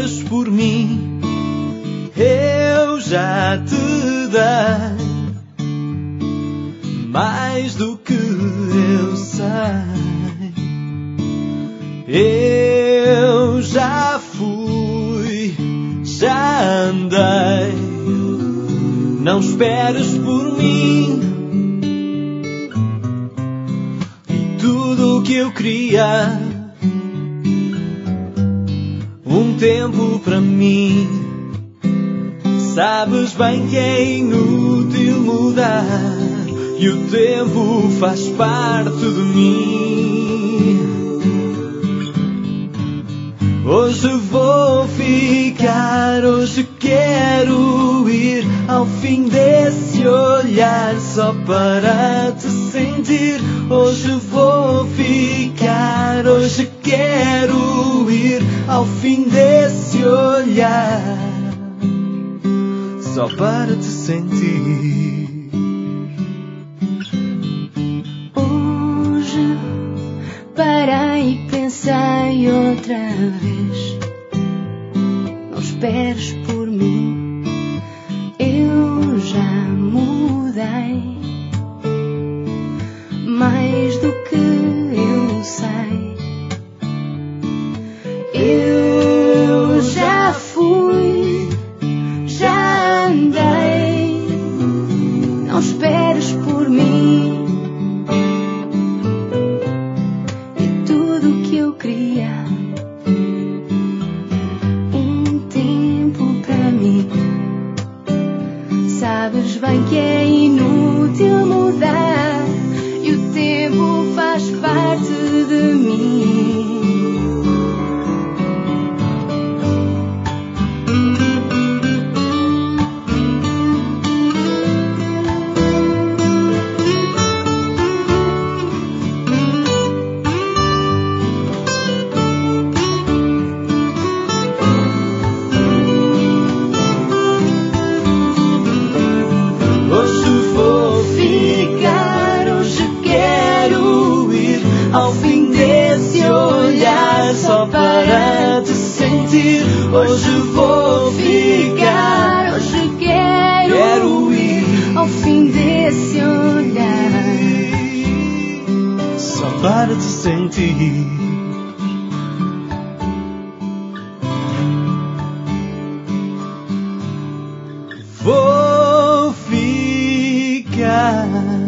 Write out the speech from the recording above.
esperes por mim, eu já te dei mais do que eu sei. Eu já fui, já andei. Não esperes por mim. E tudo o que eu queria, um tempo para mim. Sabes bem que é inútil mudar, e o tempo faz parte de mim. Hoje vou ficar, hoje quero ir ao fim desse olhar só para te sentir. Hoje vou ficar, hoje quero ir ao fim desse olhar só para te sentir. Hoje parei e pensei outra vez. Não esperes por mim, eu já mudei mais do que eu sei. Eu já fui, já andei. Não esperes por mim. E tudo o que eu queria, um tempo para mim. Sabes bem que é inútil mudar, e o tempo faz parte de mim. Hoje vou ficar, hoje quero ir ao fim desse olhar só para te sentir. Hoje vou ficar, Hoje quero ir ao fim desse olhar só para te sentir. Vou ficar.